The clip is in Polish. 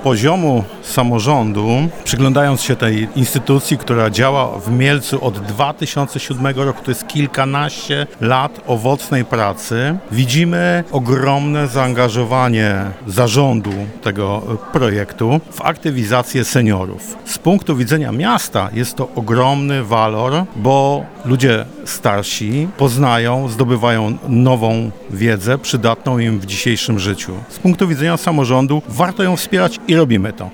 poziomu samorządu, przyglądając się tej instytucji, która działa w Mielcu od 2007 roku, to jest kilkanaście lat owocnej pracy, widzimy ogromne zaangażowanie zarządu tego projektu w aktywizację seniorów. Z punktu widzenia miasta jest to ogromny walor, bo ludzie starsi poznają, zdobywają nową wiedzę przydatną im w dzisiejszym życiu. Z punktu widzenia samorządu warto ją wspierać i robimy to.